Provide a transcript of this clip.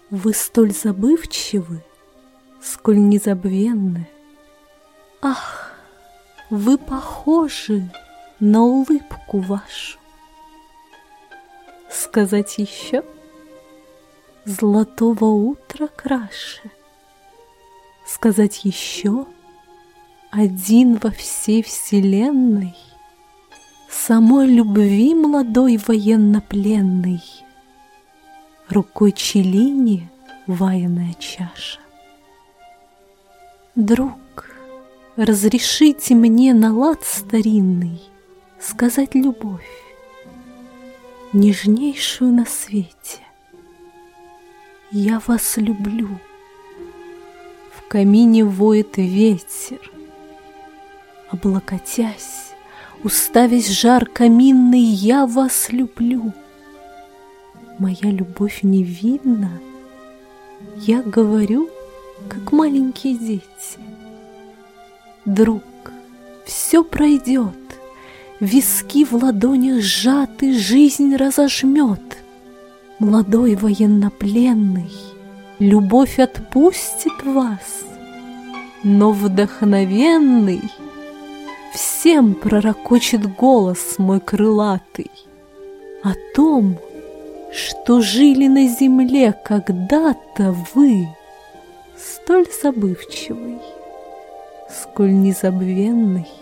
Вы столь забывчивы, сколь незабвенны. Ах, вы похожи на улыбку вашу. Сказать еще? Золотого утра краше. Сказать еще? Один во всей вселенной, самой любви молодой военнопленной, рукой Челини ваяная чаша. Друг, разрешите мне на лад старинный сказать любовь, нежнейшую на свете. Я вас люблю. В камине воет ветер, облокотясь, уставясь жар каминный, я вас люблю. Моя любовь невинна, я говорю, как маленькие дети. Друг, все пройдет, виски в ладонях сжаты, жизнь разожмет. Молодой военнопленный, любовь отпустит вас, но вдохновенный всем пророкочет голос мой крылатый о том, что жили на земле когда-то вы, столь забывчивый, сколь незабвенный.